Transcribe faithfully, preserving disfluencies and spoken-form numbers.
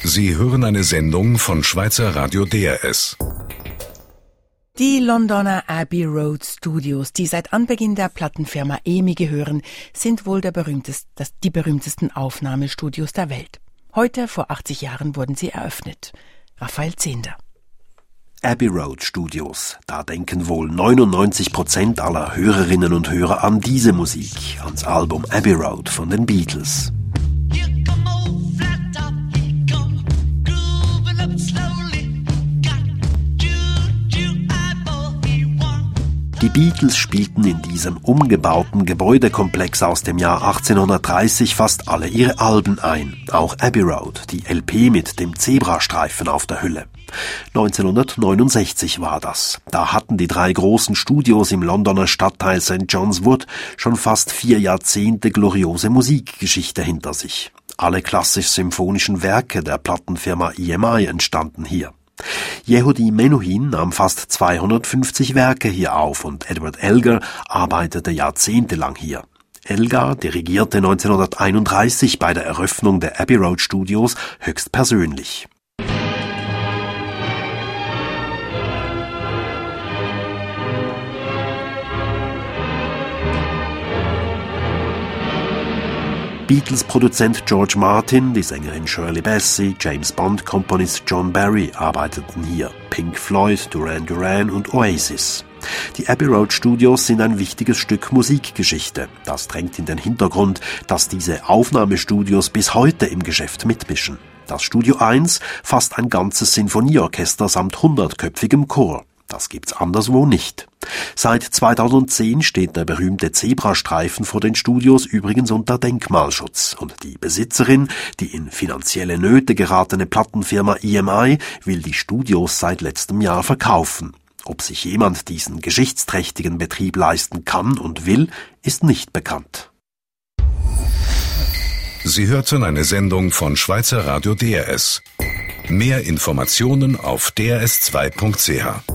Sie hören eine Sendung von Schweizer Radio D R S. Die Londoner Abbey Road Studios, die seit Anbeginn der Plattenfirma E M I gehören, sind wohl der berühmtest, das, die berühmtesten Aufnahmestudios der Welt. Heute, vor achtzig Jahren, wurden sie eröffnet. Raphael Zehnder. Abbey Road Studios, da denken wohl neunundneunzig Prozent aller Hörerinnen und Hörer an diese Musik, ans Album Abbey Road von den Beatles. Die Beatles spielten in diesem umgebauten Gebäudekomplex aus dem Jahr achtzehnhundertdreißig fast alle ihre Alben ein, auch Abbey Road, die L P mit dem Zebrastreifen auf der Hülle. neunzehnhundertneunundsechzig war das. Da hatten die drei großen Studios im Londoner Stadtteil Sankt John's Wood schon fast vier Jahrzehnte gloriose Musikgeschichte hinter sich. Alle klassisch-symphonischen Werke der Plattenfirma E M I entstanden hier. Yehudi Menuhin nahm fast zweihundertfünfzig Werke hier auf und Edward Elgar arbeitete jahrzehntelang hier. Elgar dirigierte neunzehnhunderteinunddreißig bei der Eröffnung der Abbey Road Studios höchstpersönlich. Beatles-Produzent George Martin, die Sängerin Shirley Bassey, James-Bond-Komponist John Barry arbeiteten hier, Pink Floyd, Duran Duran und Oasis. Die Abbey Road Studios sind ein wichtiges Stück Musikgeschichte. Das drängt in den Hintergrund, dass diese Aufnahmestudios bis heute im Geschäft mitmischen. Das Studio eins fasst ein ganzes Sinfonieorchester samt hundertköpfigem Chor. Das gibt's anderswo nicht. Seit zweitausendzehn steht der berühmte Zebrastreifen vor den Studios übrigens unter Denkmalschutz und die Besitzerin, die in finanzielle Nöte geratene Plattenfirma E M I, will die Studios seit letztem Jahr verkaufen. Ob sich jemand diesen geschichtsträchtigen Betrieb leisten kann und will, ist nicht bekannt. Sie hörten eine Sendung von Schweizer Radio D R S. Mehr Informationen auf d r s zwei punkt c h.